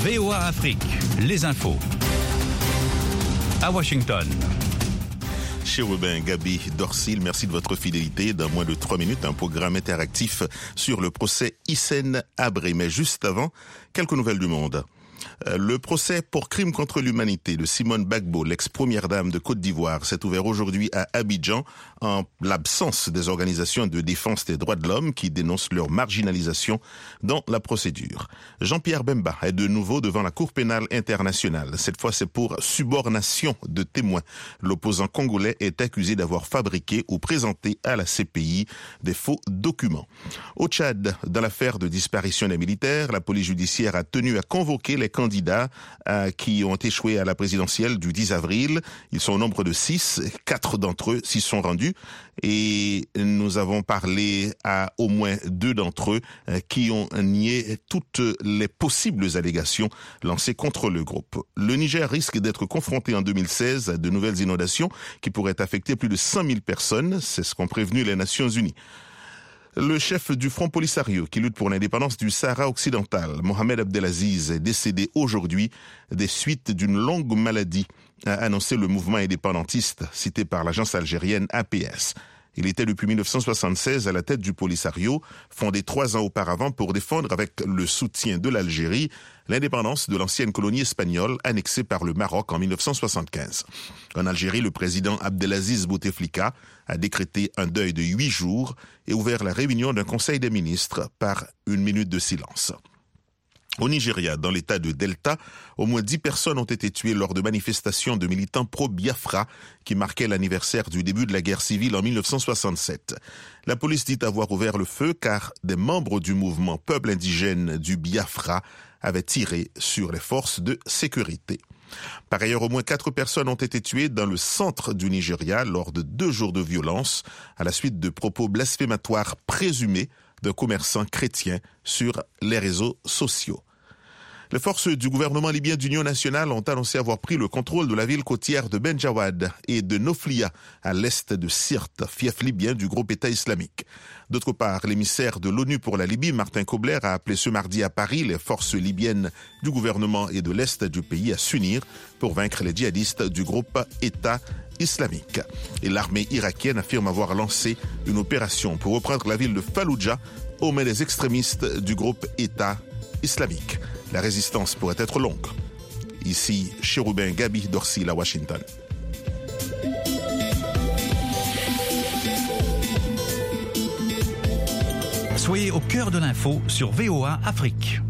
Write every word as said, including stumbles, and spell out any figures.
V O A Afrique, les infos. À Washington. Chérubin Gabi Dorsil, merci de votre fidélité. Dans moins de trois minutes, un programme interactif sur le procès Hissène Habré. Mais juste avant, quelques nouvelles du monde. Le procès pour crime contre l'humanité de Simone Gbagbo, l'ex-première dame de Côte d'Ivoire, s'est ouvert aujourd'hui à Abidjan en l'absence des organisations de défense des droits de l'homme qui dénoncent leur marginalisation dans la procédure. Jean-Pierre Bemba est de nouveau devant la Cour pénale internationale. Cette fois, c'est pour subornation de témoins. L'opposant congolais est accusé d'avoir fabriqué ou présenté à la C P I des faux documents. Au Tchad, dans l'affaire de disparition des militaires, la police judiciaire a tenu à convoquer les candidats euh, qui ont échoué à la présidentielle du dix avril. Ils sont au nombre de six. Quatre d'entre eux s'y sont rendus. Et nous avons parlé à au moins deux d'entre eux euh, qui ont nié toutes les possibles allégations lancées contre le groupe. Le Niger risque d'être confronté en deux mille seize à de nouvelles inondations qui pourraient affecter plus de cent mille personnes. C'est ce qu'ont prévenu les Nations Unies. Le chef du Front Polisario, qui lutte pour l'indépendance du Sahara occidental, Mohamed Abdelaziz, est décédé aujourd'hui des suites d'une longue maladie, a annoncé le mouvement indépendantiste cité par l'agence algérienne A P S. Il était depuis mille neuf cent soixante-seize à la tête du Polisario, fondé trois ans auparavant pour défendre avec le soutien de l'Algérie l'indépendance de l'ancienne colonie espagnole annexée par le Maroc en mille neuf cent soixante-quinze. En Algérie, le président Abdelaziz Bouteflika a décrété un deuil de huit jours et ouvert la réunion d'un conseil des ministres par une minute de silence. Au Nigeria, dans l'état de Delta, au moins dix personnes ont été tuées lors de manifestations de militants pro-Biafra qui marquaient l'anniversaire du début de la guerre civile en mille neuf cent soixante-sept. La police dit avoir ouvert le feu car des membres du mouvement peuple indigène du Biafra avaient tiré sur les forces de sécurité. Par ailleurs, au moins quatre personnes ont été tuées dans le centre du Nigeria lors de deux jours de violence à la suite de propos blasphématoires présumés d'un commerçant chrétien sur les réseaux sociaux. Les forces du gouvernement libyen d'Union nationale ont annoncé avoir pris le contrôle de la ville côtière de Benjawad et de Noflia, à l'est de Sirte, fief libyen du groupe État islamique. D'autre part, l'émissaire de l'ONU pour la Libye, Martin Kobler, a appelé ce mardi à Paris les forces libyennes du gouvernement et de l'est du pays à s'unir pour vaincre les djihadistes du groupe État islamique. Et l'armée irakienne affirme avoir lancé une opération pour reprendre la ville de Fallujah aux mains des extrémistes du groupe État islamique. La résistance pourrait être longue. Ici, Chérubin Gabi Dorsil à Washington. Soyez au cœur de l'info sur V O A Afrique.